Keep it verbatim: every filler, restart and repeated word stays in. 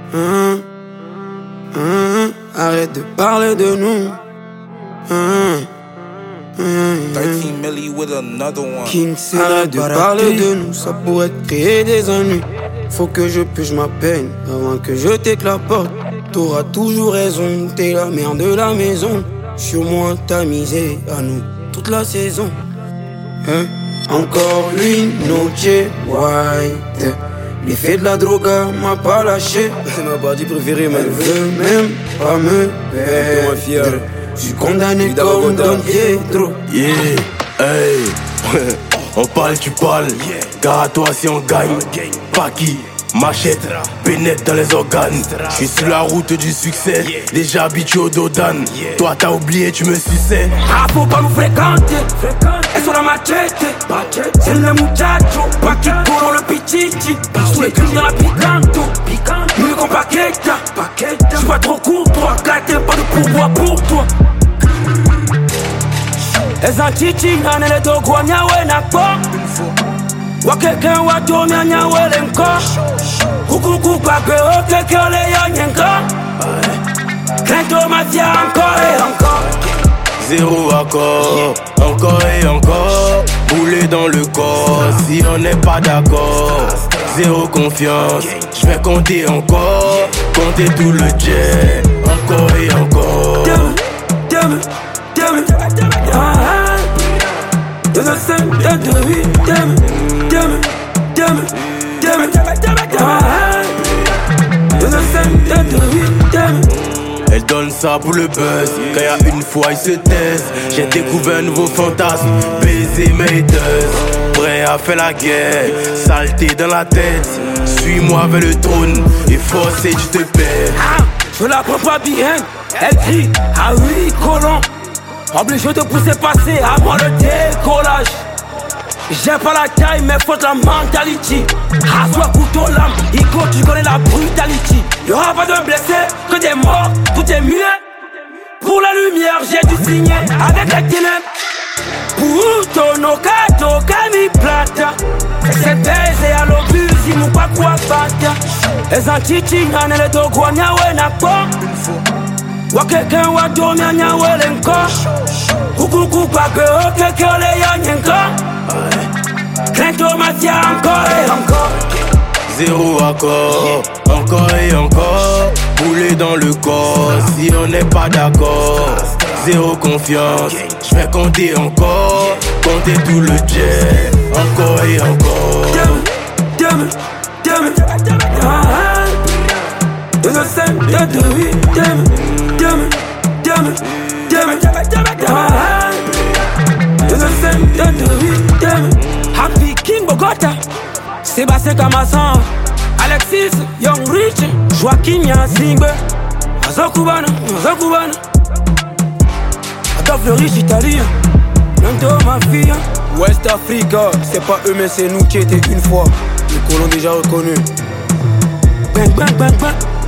Hum, hum, arrête de parler de nous. Hum, hum, thirteen milli with another one. King, arrête de parler de nous, ça pourrait créer des ennuis. Faut que je puge ma peine avant que je t'éclapote. T'auras toujours raison, t'es la mère de la maison. Sur moi t'as misé à nous toute la saison. Hein? Encore une noche white. L'effet de la droga m'a pas lâché. C'est ma partie préférée, mais elle veut même pas me perdre. Je suis condamné comme Don Pietro. Yeah, hey. On parle, tu parles. Gare à toi si on gagne. Paki, machette, pénètre dans les organes. Je suis sur la route du succès, déjà habitué au Dodan. Toi t'as oublié, tu me suçais. Ah, faut pas nous fréquenter. Elles sont la machette. C'est le muchacho. Paki pour le pichichi. Sous les culs dans la picanto. Mieux qu'on paqueta. J'suis pas trop courtois. Gâté pas de pourboire pour toi. Elles en chichi, n'en est le dogo, nyawe na kwa. Wa quelqu'un wa tourner nyawe l'enko. Kukuku pakwe o quelqu'un le yo nyenko. Crainte mafia encore et encore. Zéro accord, encore et encore. Bouler dans le corps, si on n'est pas d'accord. Zéro confiance, je vais compter encore. Compter tout le jet, encore et encore. Damn, damn, damn, ah, de la scène, de la vie, damn, damn, damn, damn, ah, de la scène, de la vie, damn. Elle donne ça pour le buzz. Quand y'a une fois il se taise. J'ai découvert un nouveau fantasme. Baiser mes haters. Prêt à faire la guerre. Saleté dans la tête. Suis-moi vers le trône. Et forcé tu te perds. Ah, je la prends pas bien. Elle crie, ah oui, colon. Obligé de pousser passer avant le décollage. J'ai pas la taille, mais faut de la mentalité. Rassois couteau lame, Ico, tu connais la brutalité. Y'aura pas de blessés, que des morts, tout est muet. Pour la lumière, j'ai dû signer avec les ténèbres. Pour no kato, kami plata. C'est baisé à l'obus, ils m'ont pas quoi battre. Les antichi, n'en est le dogo, nyawe na kwa. Wa quelqu'un wa tourner nyawe l'enko. Kukuku pakwe o quelqu'un le yo nyenko. Crainte mafia encore et encore. Zéro accord, encore et encore. Bouler dans le corps, si on n'est pas d'accord. Zéro confiance, je vais compter encore. Compter tout le jet, encore et encore. Damn, damn, damn, ah, de la scène, de la vie, damn, damn, damn, damn, ah, de la scène, de la vie, damn. Happy King Bogota, Sébastien Kamassan, Alexis, Young Rich, Joaquin Yassingbe, Azokubana, Azokubana, Adolphe le riche italien, Nanto ma fille. West Africa, c'est pas eux mais c'est nous qui étaient une fois, les colons déjà reconnus. Bang bang bang bang.